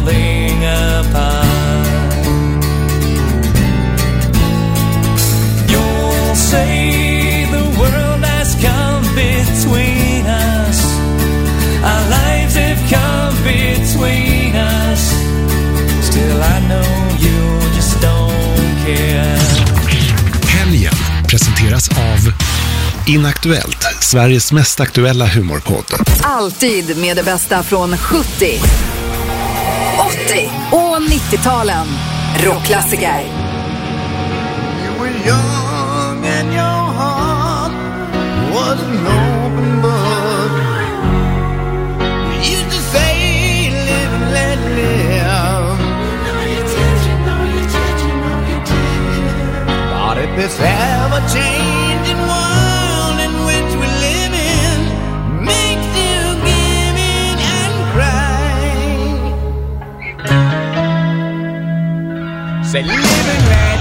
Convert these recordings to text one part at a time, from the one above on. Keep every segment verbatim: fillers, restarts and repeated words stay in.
falling apart. You'll say the world has come between us, our lives have come between us. Still I know you just don't care. Helgen presenteras av Inaktuellt, Sveriges mest aktuella humorpodd. Alltid med det bästa från sjuttio, åttio och nittio-talen. Rockklassiker. You were young and your heart was an open book. You used to say, live and let live. You did, you know you did, you know you did. Thought if this ever-changing world in which we live in makes you give in and cry, say live and let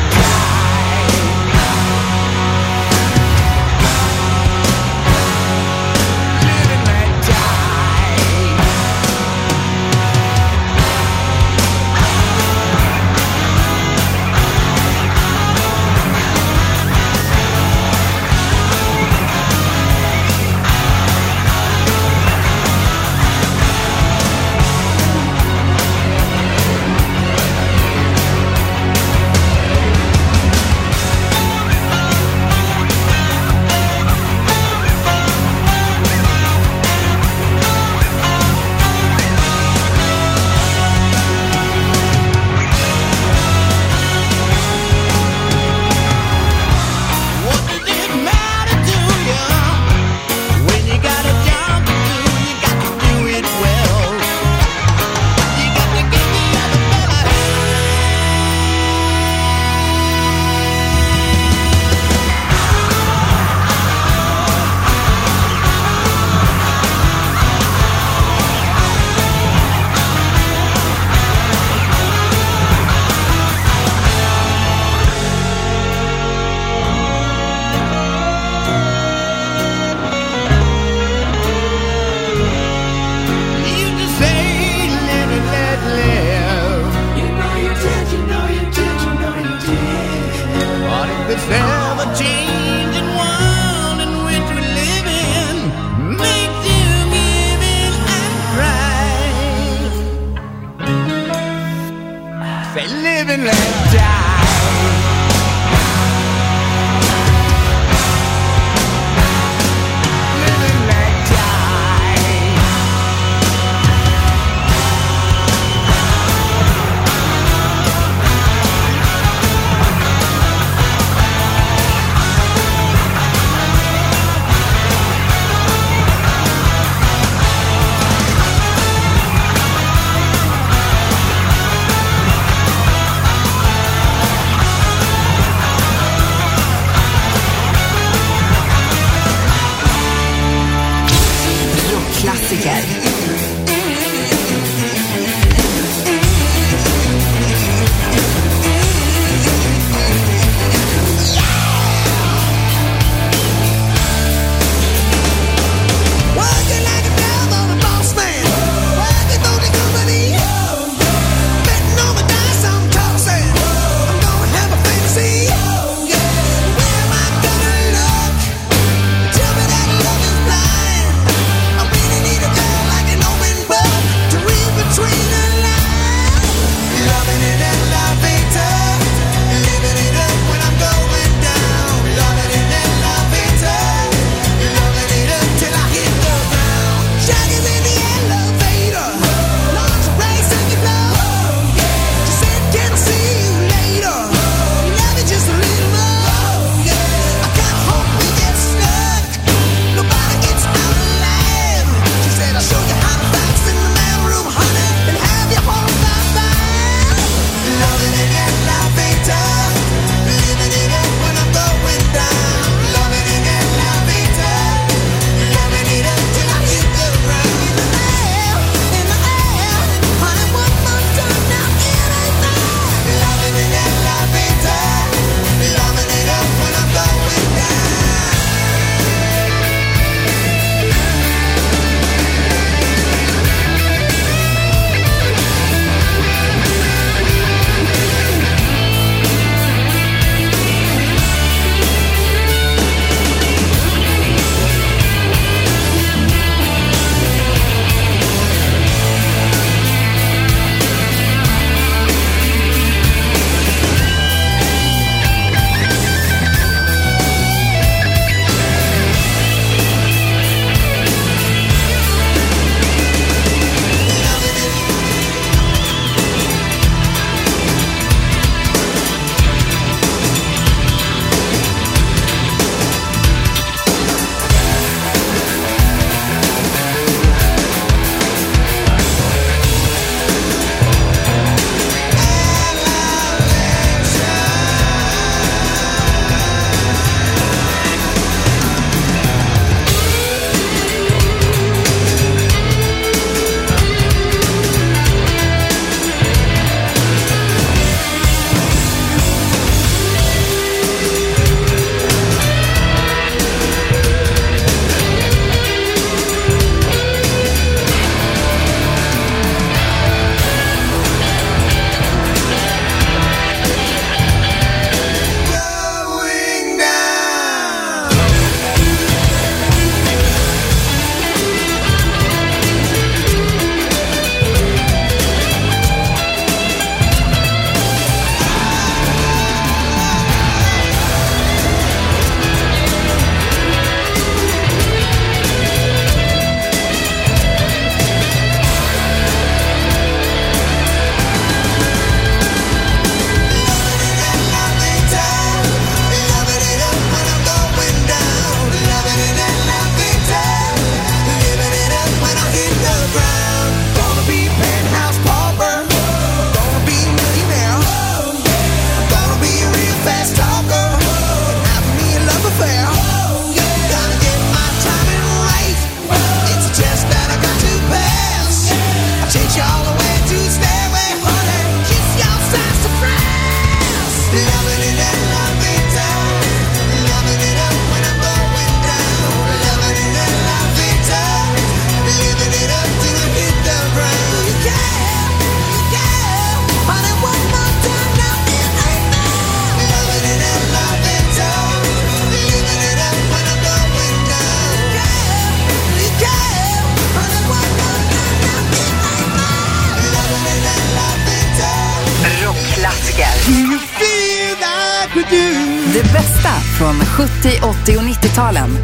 Do you feel like we do? Det bästa från sjuttio, åttio och nittio-talen.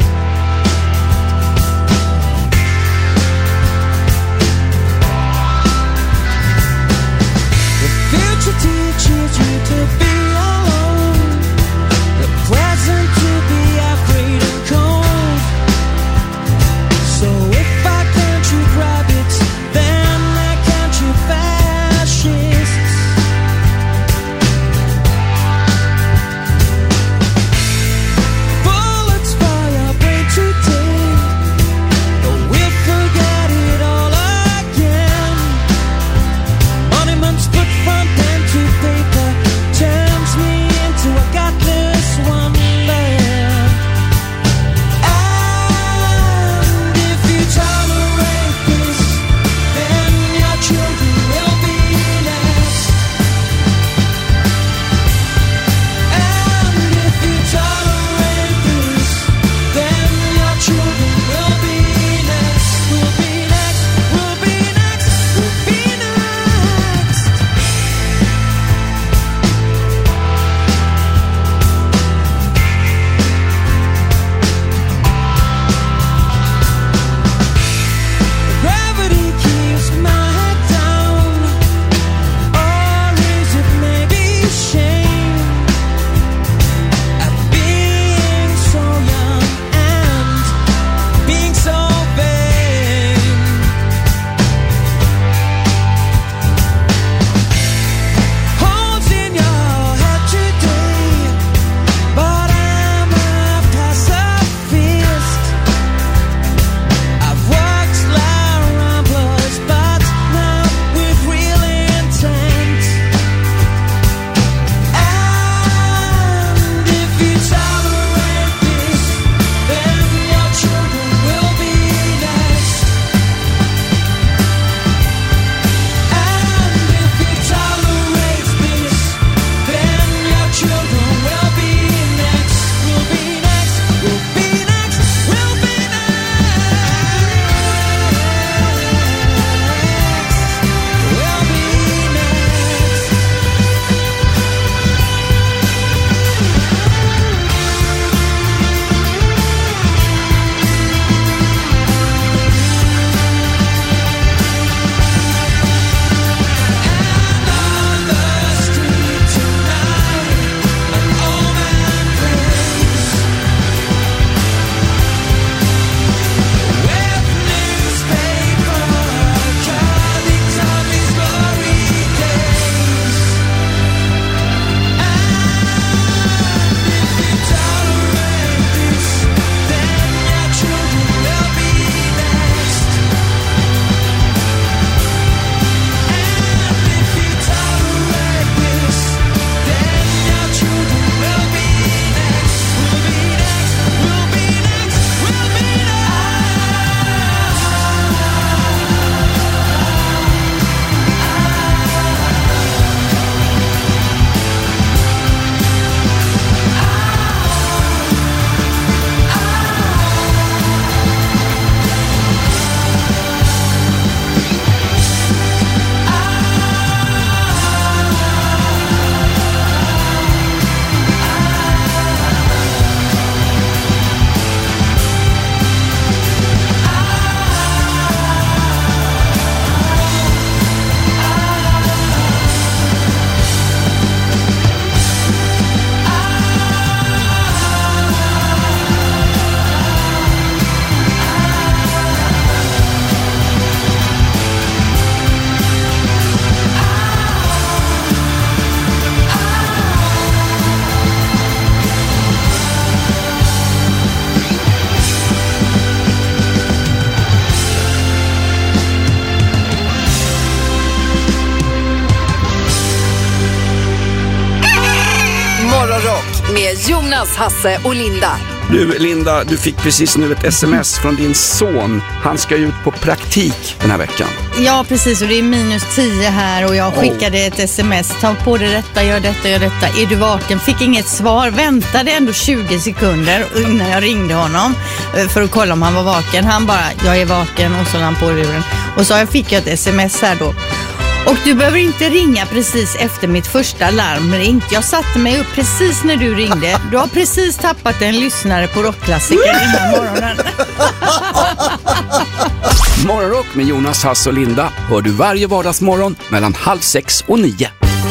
The future teaches you to be alone. The present to be afraid and cold. So if I can't treat rabbits, then I can't treat fascists. Bullets fly our brain today, but we'll forget it all again. Monuments put from pen to paper turns me into a godless wonder. And if you tolerate this, then your children will be next. And if you tolerate this, then your children will be next. Will be next, will be next, will be next. Gravity keeps my head down, or is it maybe shame at being so young and being so vain? Holes in your head today, but I'm a pacifist. I've worked like ramblers, but not with real intent. And if you tolerate this, then your children will be next. And if you tolerate this, then your children will be next. Will be next. Will be next. Will be next. Will be on the street tonight, an old man plays with newspaper cuttings of his glory days. And if you tolerate this, then your children will be next. And if you tolerate this, then your children will be next. Will be next. Will be next. Will be Morgonrock med Jonas, Hasse och Linda. Du Linda, du fick precis nu ett sms från din son. Han ska ut på praktik den här veckan. Ja, precis. Och det är minus tio här och jag skickade ett sms. Ta på dig detta, gör detta, gör detta. Är du vaken? Fick inget svar. Väntade ändå tjugo sekunder innan jag ringde honom för att kolla om han var vaken. Han bara, jag är vaken, och så la han på luren. Och så jag fick jag ett sms här då. Och du behöver inte ringa precis efter mitt första larm ringt. Jag satte mig upp precis när du ringde. Du har precis tappat en lyssnare på rockklassiker den här morgonen. Morgonrock med Jonas, Hasse och Linda hör du varje vardagsmorgon mellan halv sex och nio.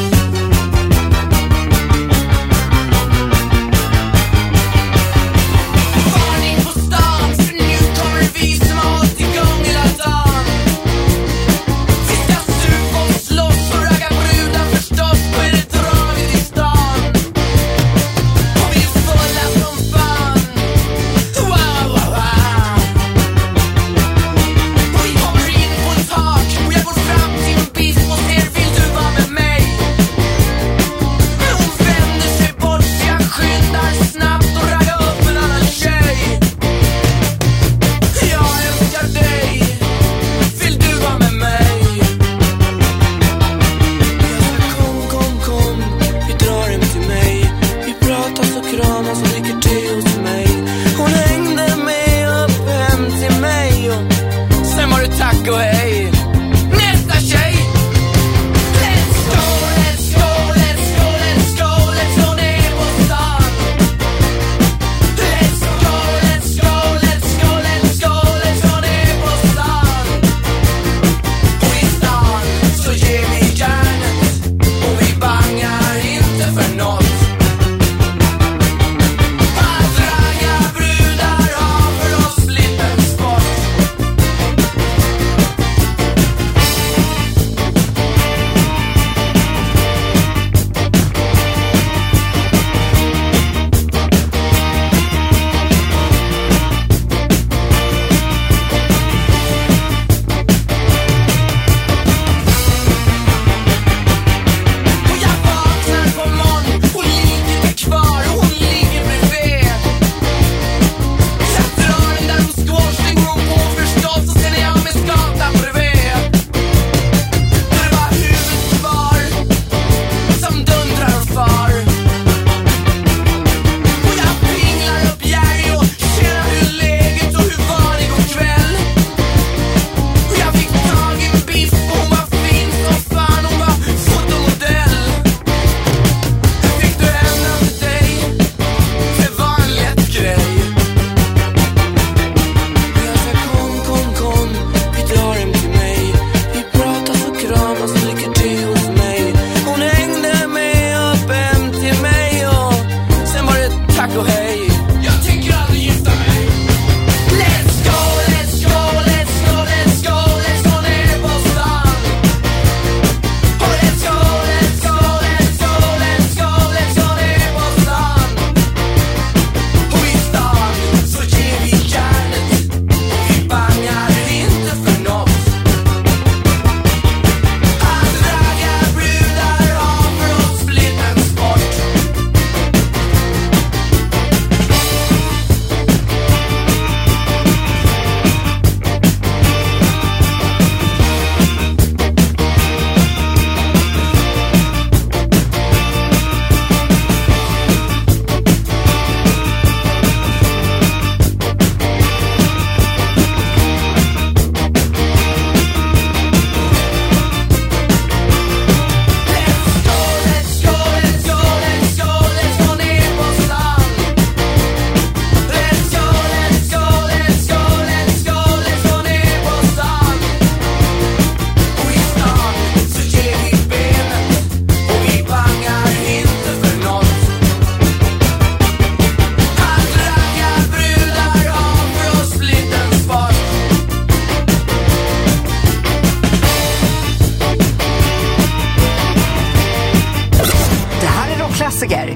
klassiker.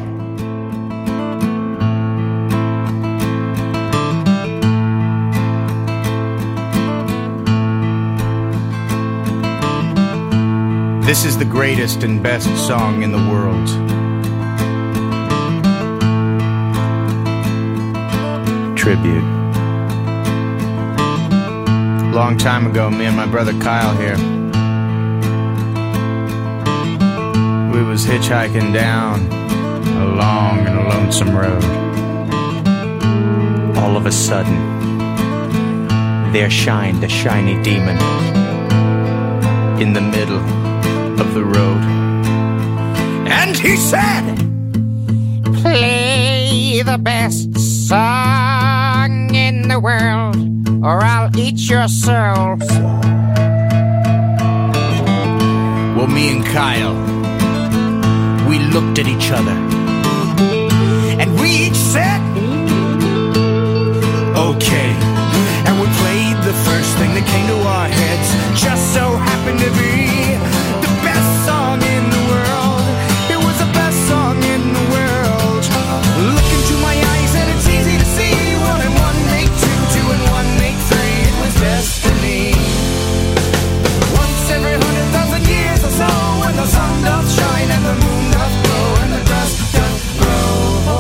This is the greatest and best song in the world. Tribute. Long time ago, me and my brother Kyle here, we was hitchhiking down a long and lonesome road. All of a sudden, there shined a shiny demon in the middle road. And he said, play the best song in the world, or I'll eat your soul. Well, me and Kyle, we looked at each other, and we each said, okay. And we played the first thing that came to our heads. Just so happened to be the best song in the world. It was the best song in the world. Look into my eyes and it's easy to see. One and one make two, two and one make three. It was destiny. Once every hundred thousand years or so, when the sun doth shine and the moon doth glow and the grass doth grow.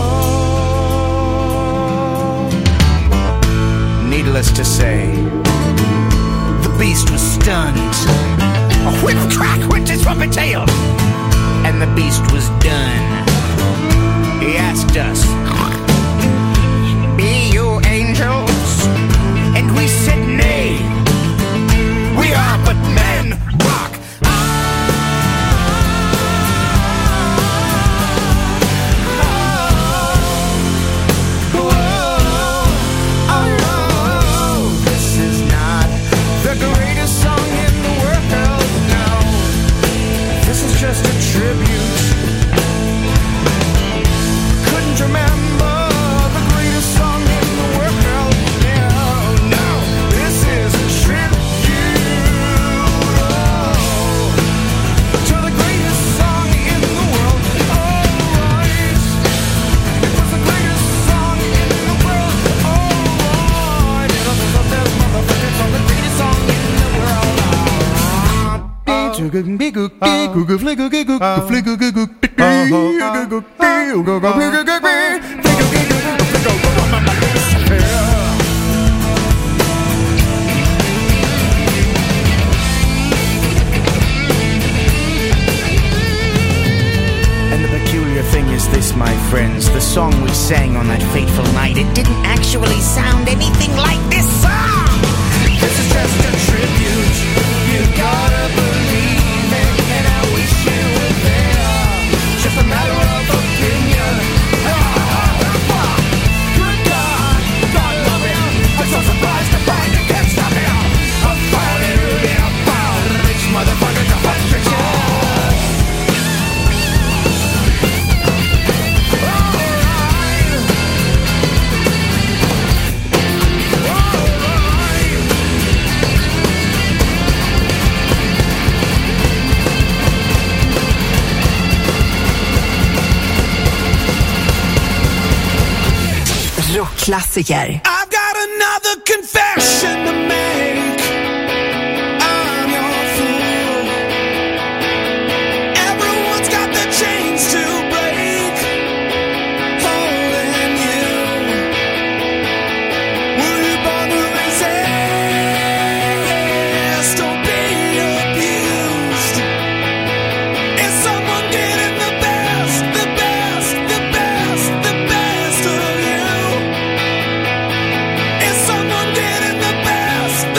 Needless to say, the beast was stunned. A whip crack went his trumpet tail, and the beast was done. He asked us, be you angels? And we said nay. We are but men. Rock. Just a tribute. Couldn't remember the greatest song in the world. No, no, this is a tribute oh, to the greatest song in the world. Alright, it was the greatest song in the world. Alright, it was the best motherfucker from the greatest song in the world. And the peculiar thing is this, my friends, the song we sang on that fateful night, it didn't actually sound anything like this song. This is just a tribute. You gotta believe it, and I wish you were there. Just a matter of opinion. Good God, God love him. I'm so surprised to find you can't stop him. I'm fighting really about rich motherfuckers of frustration. Rockklassiker. I've got another confession to make. I'm your fool. Everyone's got their chains to break. Holding you. Were you born to resist or be abused? Is someone getting the best, the best, the best, the best of you? Is someone getting the best,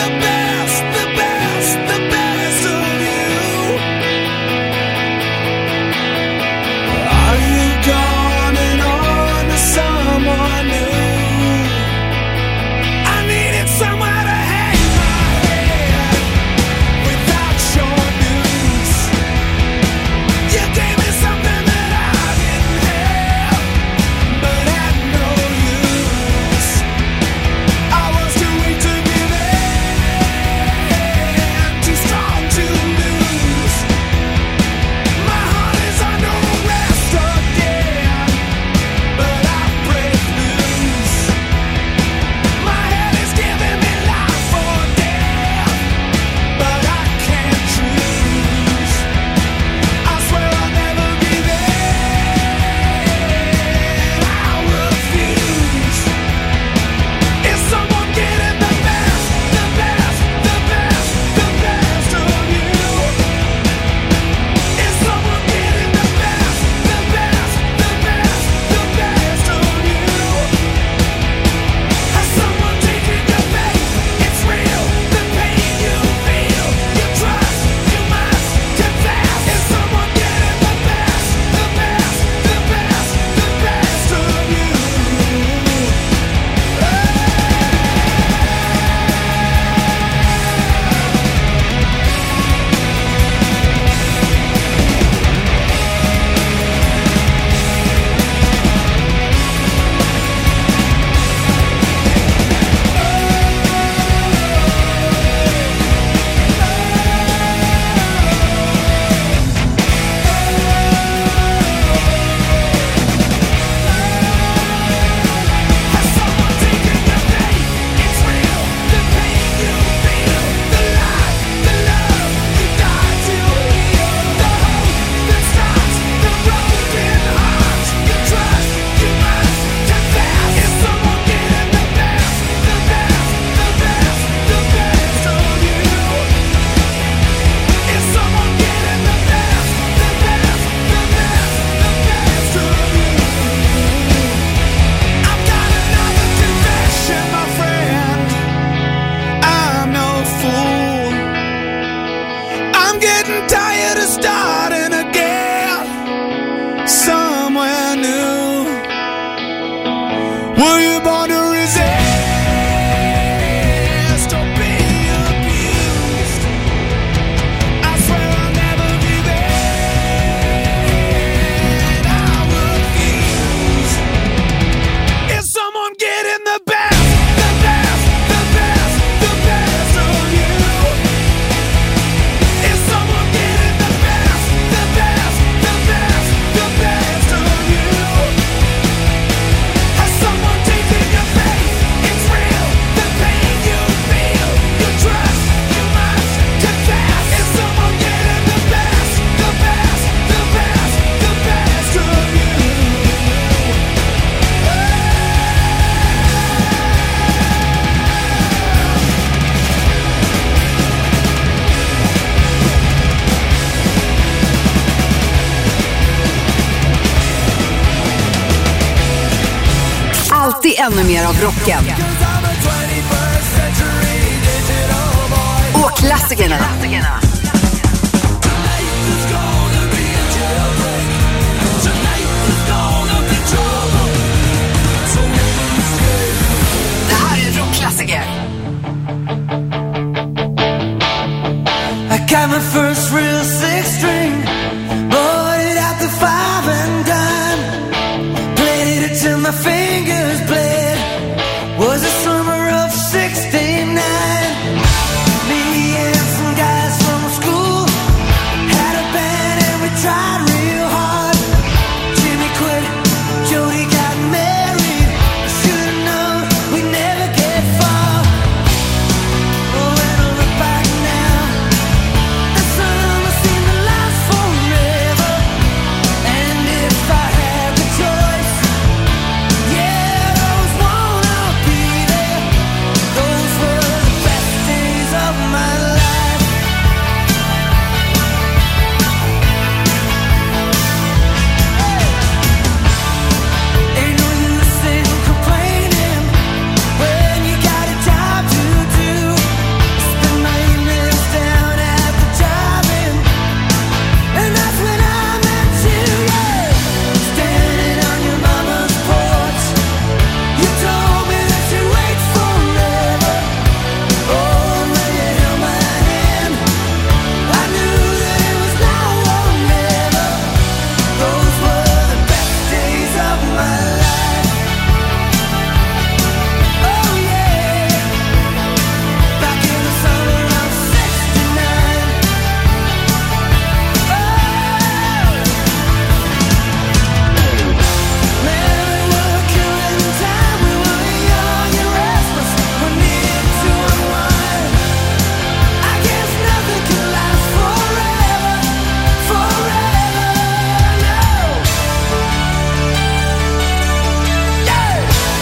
alltid ännu mer av rocken. Och klassikerna. Det här är en rockklassiker. I got my first real six string, bought it at the five and dime, played it till my fingers bled. Was the summer of sixty-nine. Me and some guys from school had a band and we tried real hard. Jimmy quit, Jody got married. Should've known we'd never get far. Oh, when I look back now, the summer seemed to last forever. And if I had the choice, yeah, those wanna be there. Those were the best days of my life. Ain't no use in complaining when you got a job to do. Spend my evenings down at the drive-in, and that's when I met you, yeah. Standing on your mama's porch, you told me that you'd wait forever. Oh, when you held my hand, I knew that it was now or never. Those were the best days of my life. Oh yeah, back in the summer of sixty-nine. Man, we were killing time. We were young and restless. We needed to unwind. I guess nothing can last forever, forever, no. Yeah.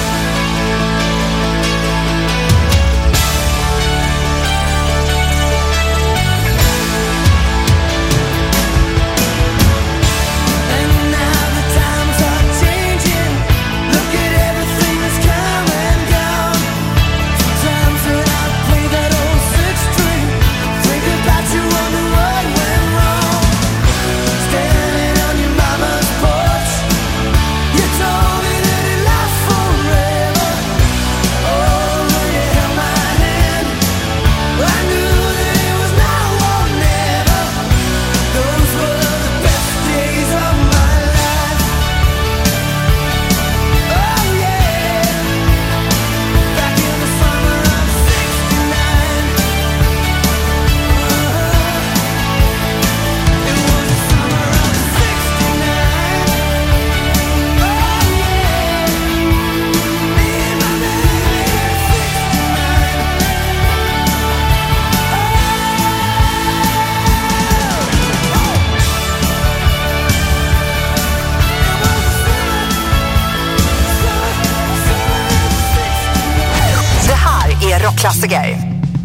And now the times are changing. Look at everything that's come and gone. Sometimes when I play that old six string, think about you, wonder what went wrong. Standing on your mama's porch, you told me that it lasts forever. Oh, when you held my hand, I knew that it was now or never. Those were the best days of my life. Oh yeah, back in the summer of sixty-nine. It was the summer of sixty-nine. Oh yeah, me and my baby at Det här är rockklassiker.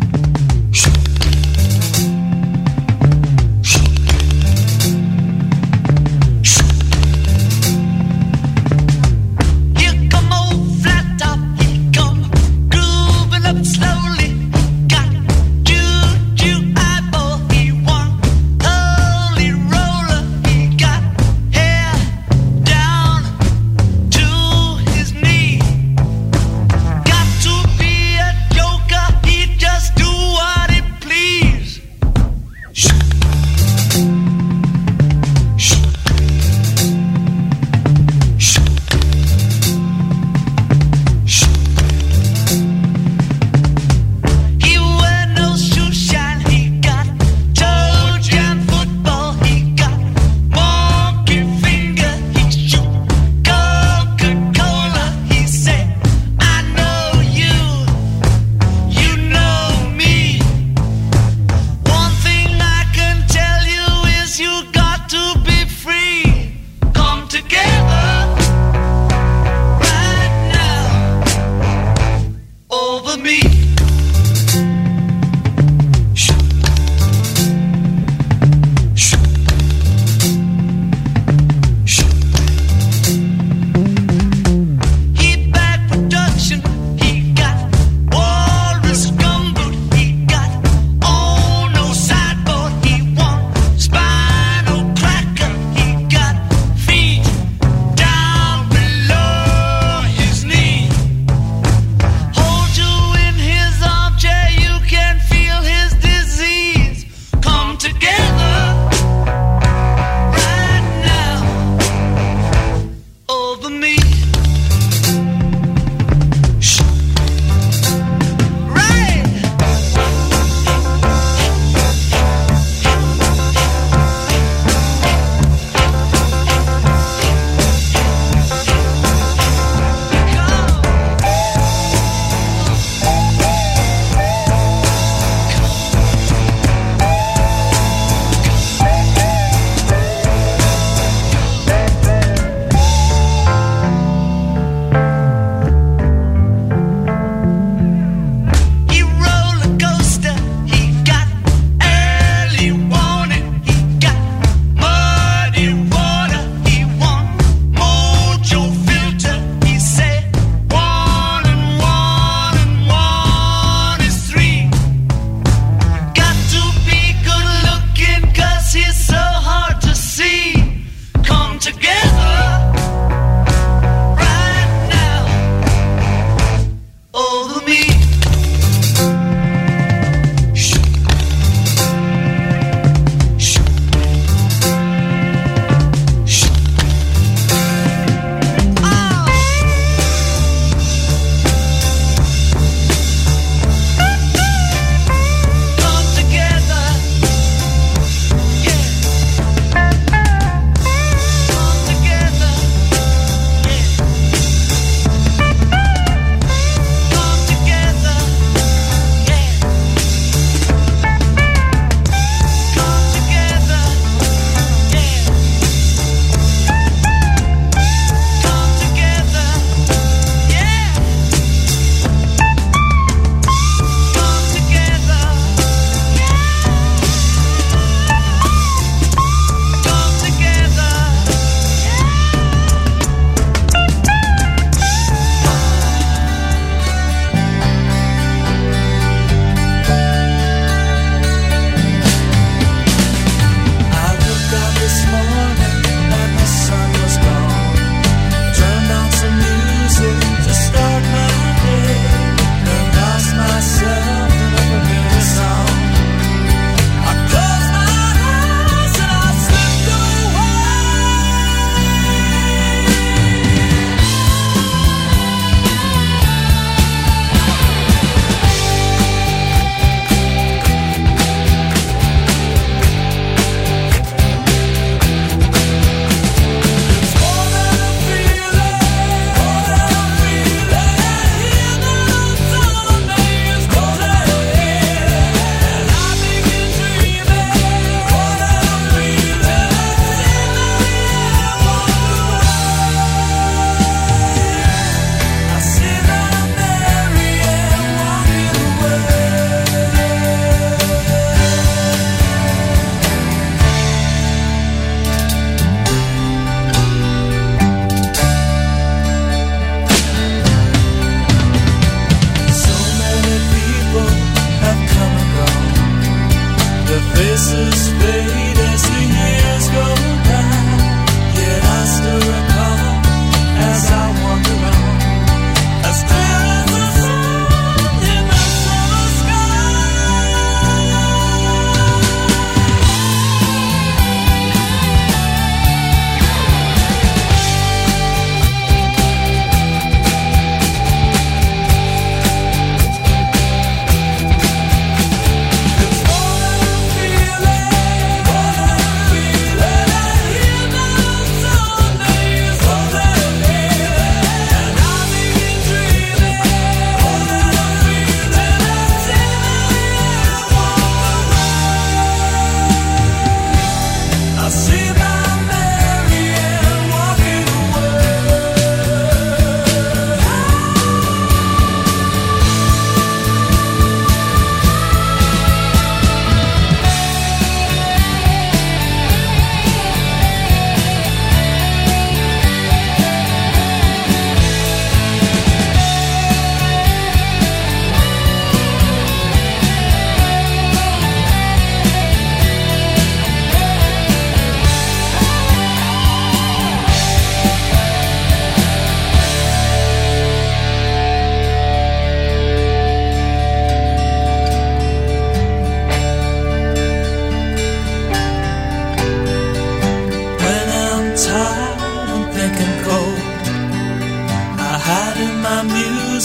Here come old flat top, he come grooving up slowly. Got juju eyeball, he one holy roller. He got hair down to his knee. Got to be a joker, he just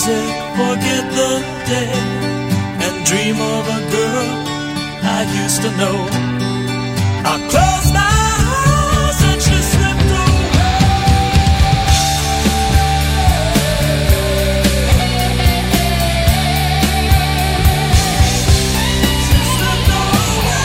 music, forget the day, and dream of a girl I used to know. I close my eyes and she slipped away. She slipped away.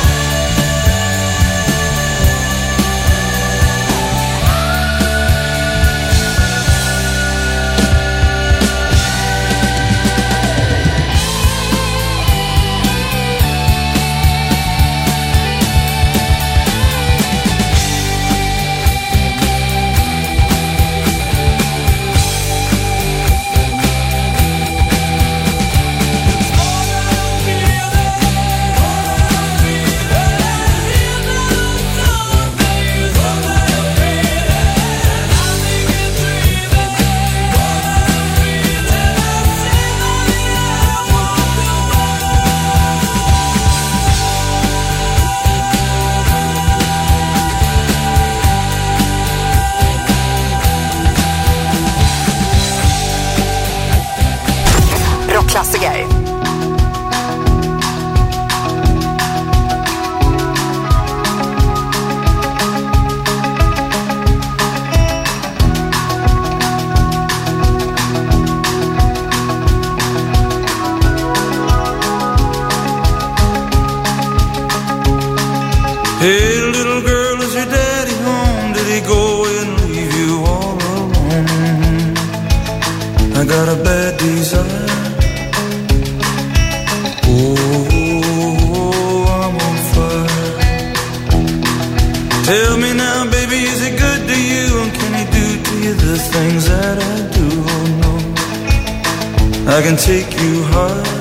Rockklassiker. Hey, little girl, is your daddy home? Did he go away and leave you all alone? I got a bad desire. Oh, I'm on fire. Tell me now, baby, is he good to you? And can he do to you the things that I do? Oh, no, I can take you high.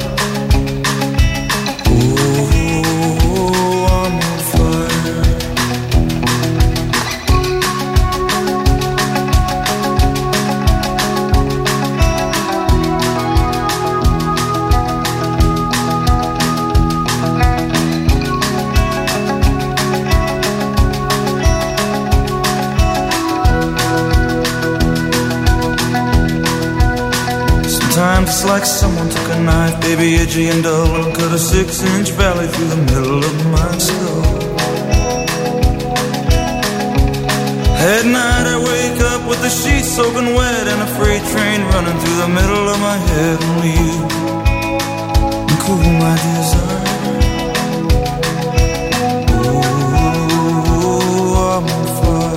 Sometimes it's like someone took a knife, baby, edgy and dull, and cut a six-inch valley through the middle of my skull. At night I wake up with the sheets soaking wet and a freight train running through the middle of my head. Only you can cool my desire. Oh, I'm on fire.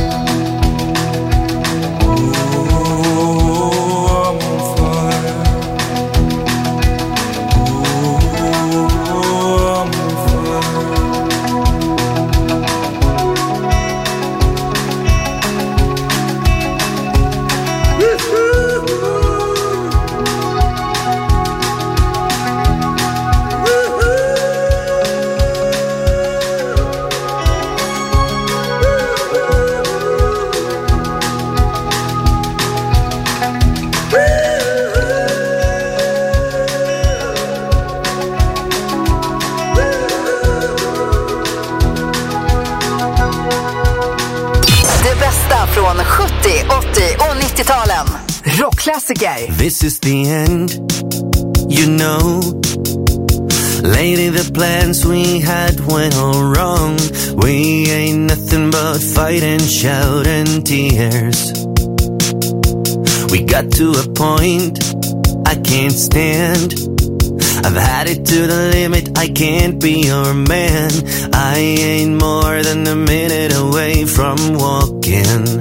Från sjuttio, åttio och nittio-talen. Rockklassiker. This is the end, you know. Lady, the plans we had went all wrong. We ain't nothing but fight and shout and tears. We got to a point I can't stand. I've had it to the limit, I can't be your man. I ain't more than a minute away from walking.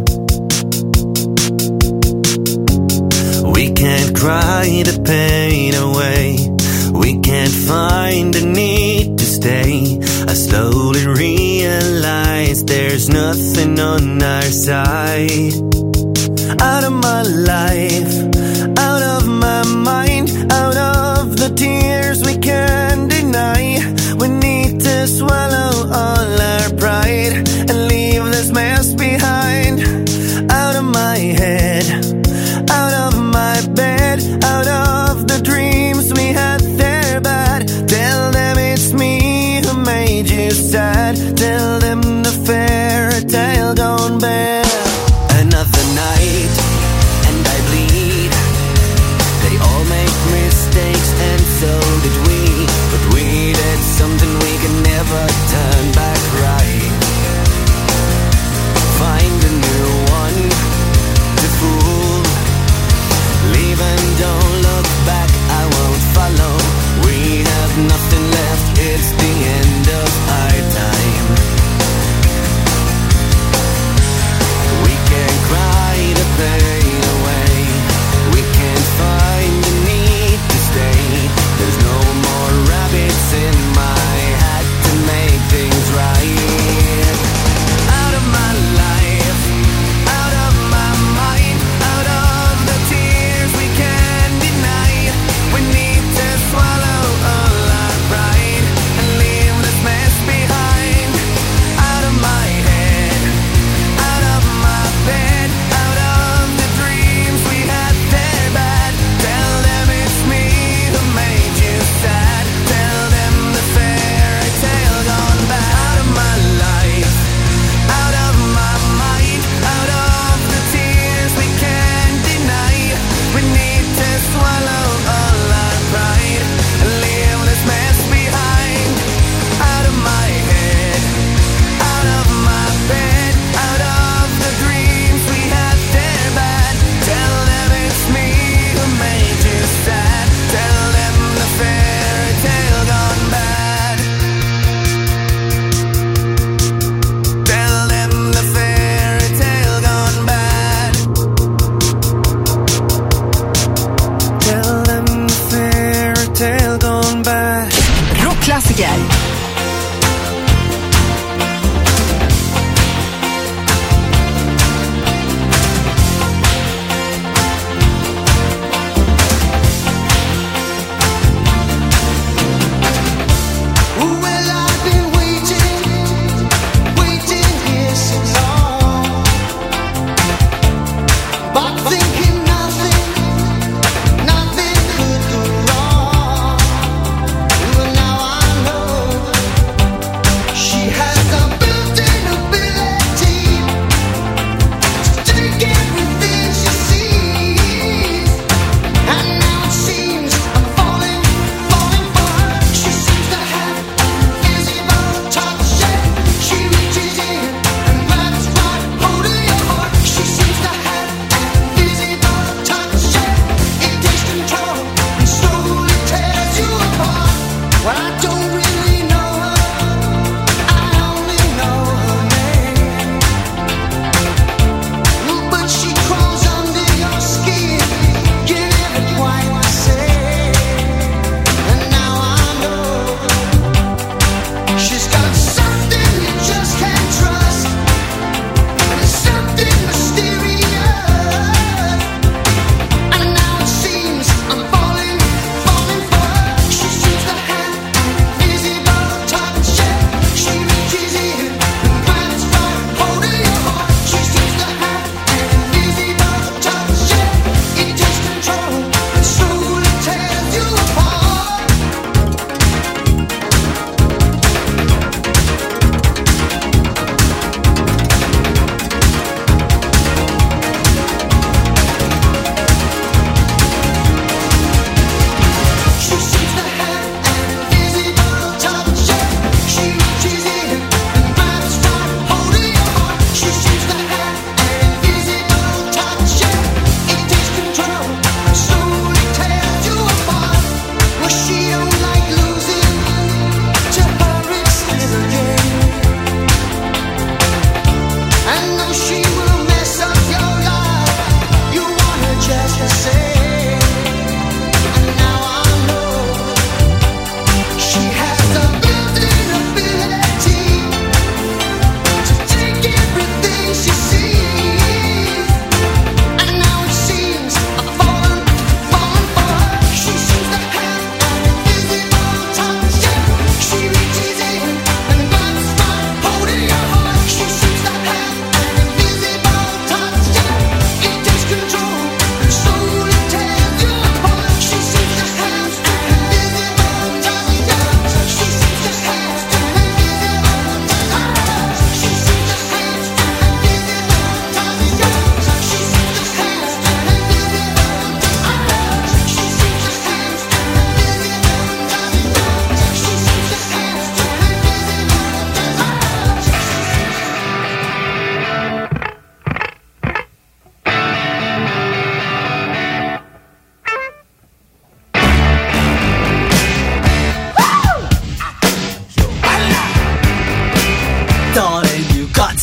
We can't cry the pain away. We can't find a need to stay. I slowly realize there's nothing on our side. Out of my life, out of my mind, out of the tears we can't deny. We need to swallow all our pride and leave this mess behind. Out of my head, out of my bed, out of the dreams we had there bad. Tell them it's me who made you sad. Tell them the fairy tale gone bad. Another night and I bleed.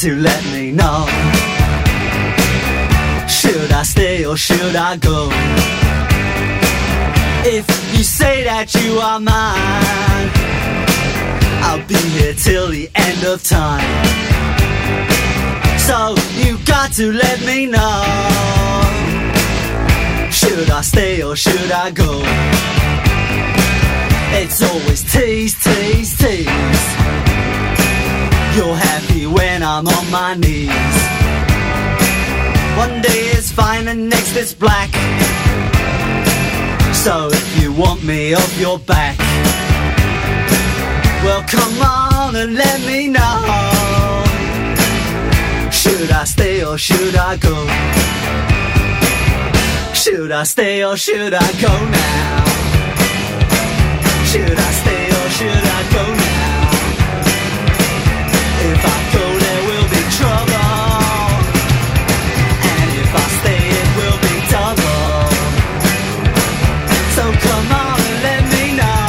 to let me know. Should I stay or should I go? If you say that you are mine, I'll be here till the end of time. So you got to let me know. Should I stay or should I go? It's always tease, tease, tease. You're happy when I'm on my knees. One day it's fine and next it's black. So if you want me off your back, well come on and let me know. Should I stay or should I go? Should I stay or should I go now? Should I stay or should I go now? If I go there will be trouble, and if I stay it will be double. So come on and let me know.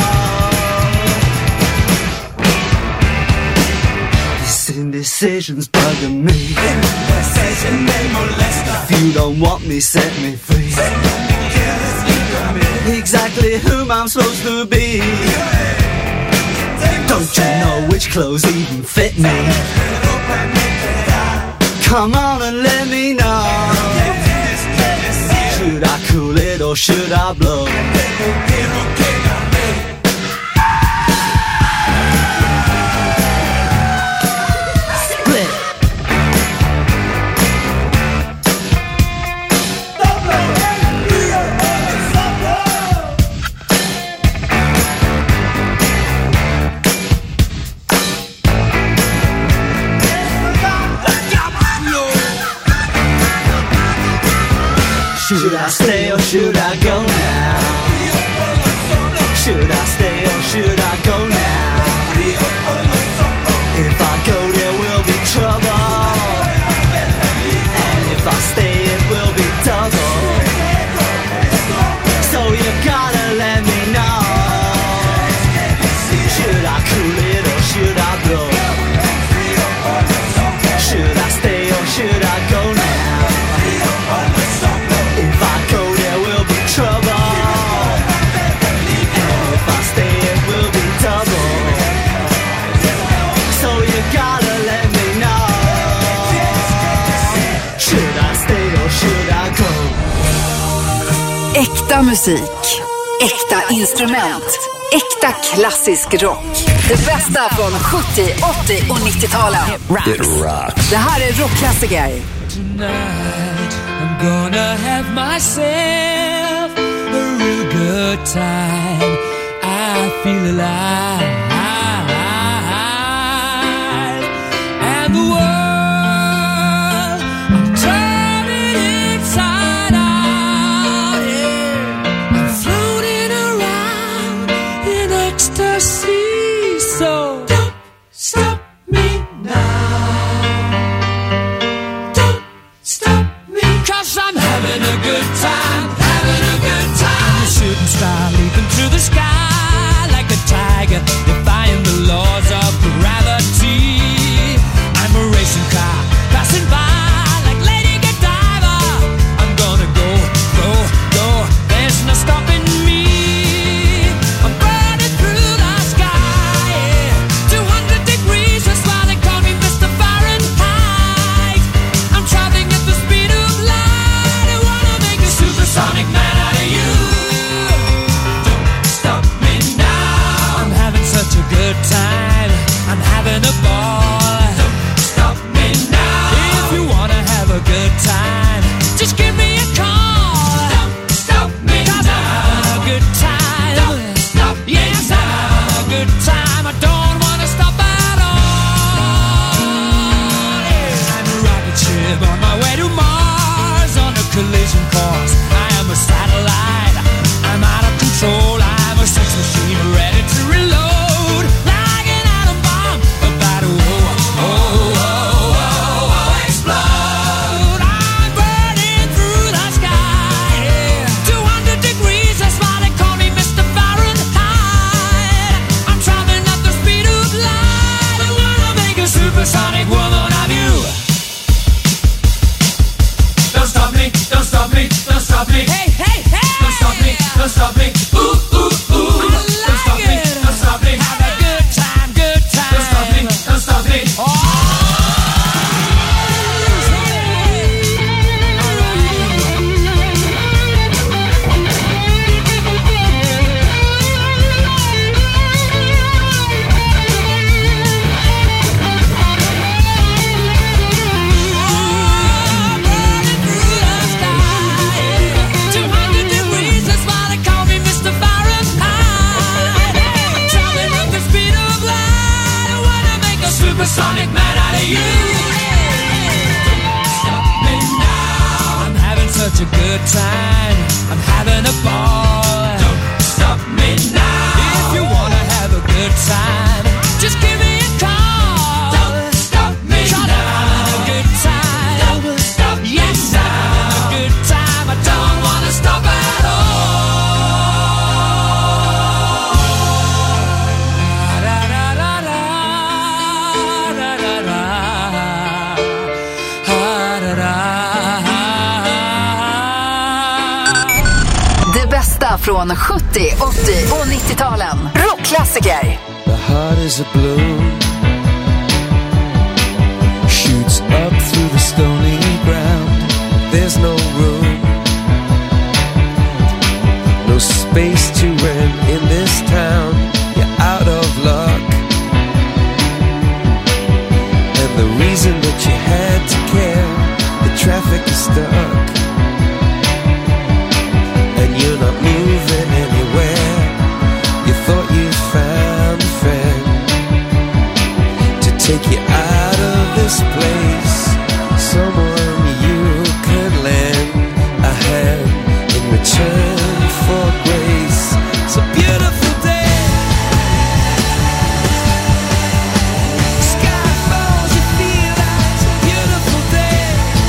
This indecision's bugging me. If you don't want me, set me free. Exactly whom I'm supposed to be. Don't you know which clothes even fit me? Come on and let me know. Should I cool it or should I blow? Should I stay or should I go now? Should I stay or should I go now? If I go there will be trouble, and if I stay it will be double. So you gotta let me know. Should I cool it or should I blow? Should I stay or should I go now? If I go there will be trouble, and if I stay it will be double. So you gotta let me know. Should I stay or should I go? Äkta musik, äkta instrument, äkta klassisk rock. Det bästa från sjuttio, åttio och nittio-talen. It rocks. Det här är rockklassiker. Tonight I'm gonna have myself a real good time. I feel alive, and the world I'm turning inside out. Yeah, I'm floating around in ecstasy. So don't stop me now. Don't stop me, 'cause I'm having a good time, having a good time. The shooting star leaping through the sky like a tiger, defying the laws of gravity. I'm a race good time. I'm having a ball. Don't stop me now. If you wanna have a good time, just give me a call. Don't stop me now. I'm having a good time. Don't stop me yes, now. I'm having a good time. I don't wanna stop at all. Från sjuttio, åttio och nittio-talen. Rockklassiker. The heart is a blue, shoots up through the stony ground. There's no room, no space to rent in this town. You're out of luck, and the reason that you had to care, the traffic is stuck. You're not moving anywhere. You thought you found a friend to take you out of this place. Someone you could lend a hand in return for grace. It's a beautiful day. Sky falls, you feel like it's a beautiful day.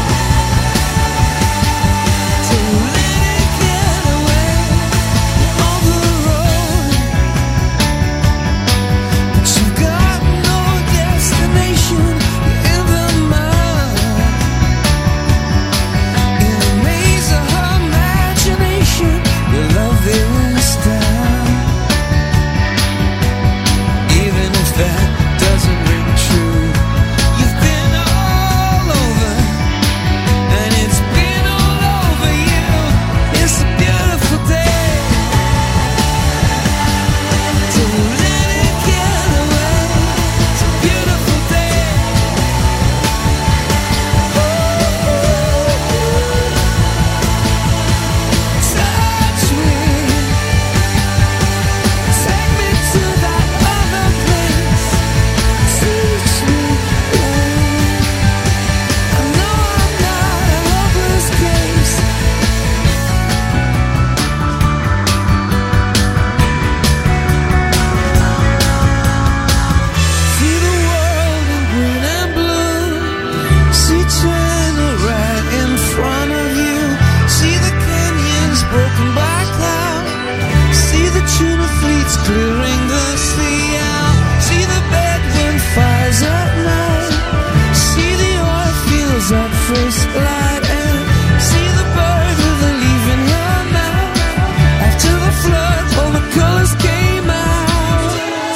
So let it get away on the road. But you've got no destination. You're in the mud, in a maze of her imagination. Your love is down. Even if that doesn't ring true, you've been all over, and it's been all over you. It's a beautiful day. So let it get away. It's a beautiful day. Touch me, take me to that other place. Teach me, I know I'm not a hopeless case. See the world in green and blue. See China right in front of you. See the canyons broken by cloud. See the tuna fleets clearing the sea out. See the bedroom fires at night. See the oil fields at first light. And see the bird with a leaf in her mouth. After the flood, all the colors came out.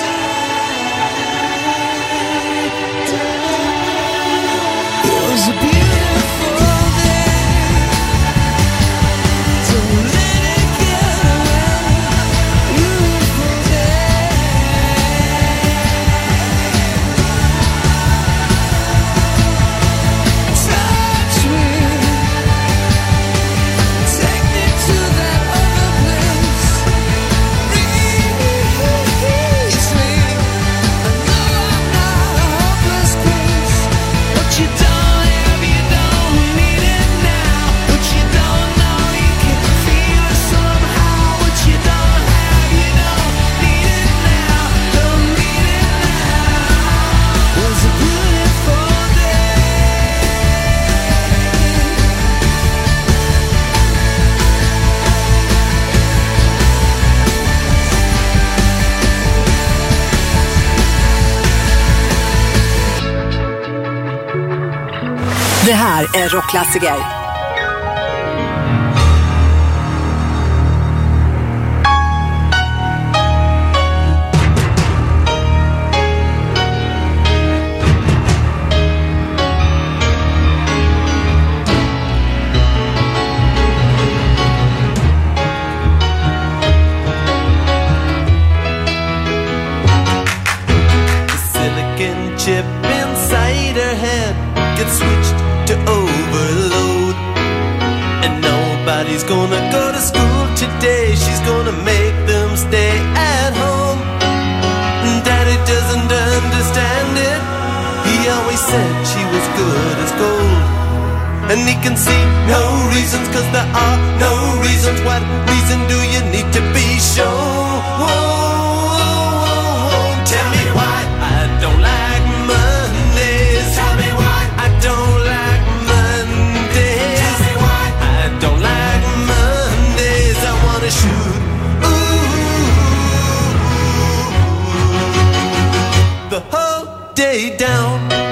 It was a beautiful day. So let it get away. Beautiful day. Touch me, take me to that other place. Release me. I know I'm not a hopeless case. What you don't have, you don't need it now. What you don't know, you can feel it somehow. What you don't have, you don't need it now. Don't need it now. It was a beautiful day. Det här är rockklassiker. Silicon chip inside her head gets switched to overload. And nobody's gonna go to school today. She's gonna make them stay at home. Daddy doesn't understand it. He always said she was good as gold. And he can see no reasons, cause there are no reasons. What reason do you need to be sure? Tell me why I don't like Mondays. Tell me why I don't like Mondays. Tell me why I don't like Mondays. I wanna shoot ooh, the whole day down.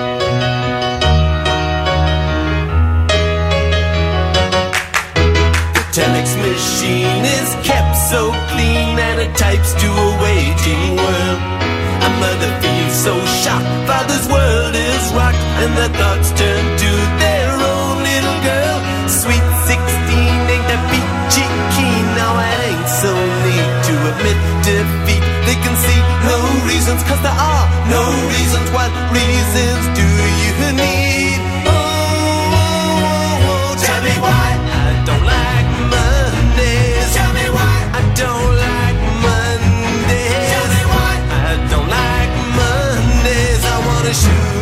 Telex machine is kept so clean and it types to a waiting world. A mother feels so shocked, father's world is rocked, and their thoughts turn to their own little girl. Sweet sixteen ain't that peachy keen. Now it ain't so neat to admit defeat. They can see no reasons, cause there are no reasons. What reasons do you need? Oh, oh, oh, oh. Tell me why I don't like Mondays. Tell me why I don't like Mondays. Tell me why I don't like Mondays. I wanna shoot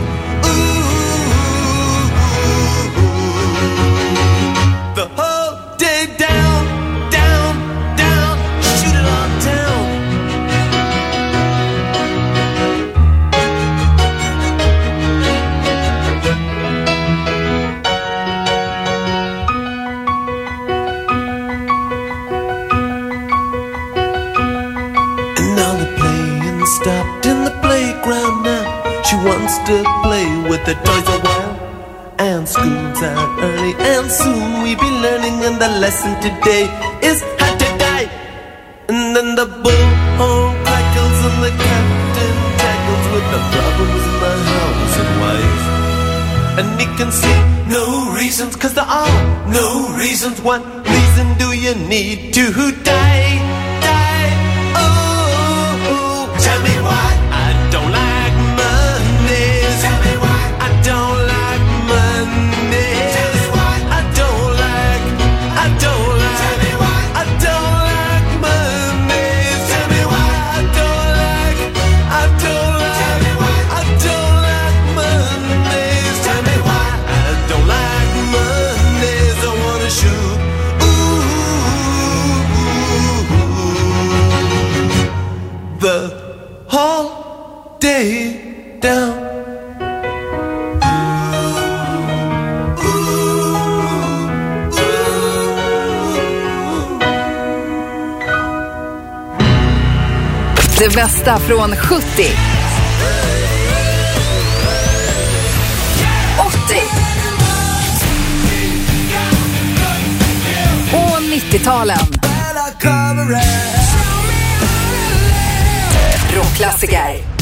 ooh, the whole day down, down, down. Shoot it all down. Stopped in the playground now. She wants to play with the toys a while. And school's out early, and soon we be learning. And the lesson today is how to die. And then the bullhorn crackles and the captain tackles with the problems in the house and wife. And he can see no reasons, cause there are no reasons. What reason do you need to die? Die, oh, oh. Tell me why I don't like Mondays. Tell me why I don't like Mondays. Tell me why I don't like, I don't like. Tell me why I don't like Mondays. Tell me why I don't like, I don't like. Tell me why I don't like Mondays. Tell me why I don't like Mondays. I wanna shoot ooh, the whole day down. Det bästa från sjuttio, åttio och nittio-talen. Rockklassiker.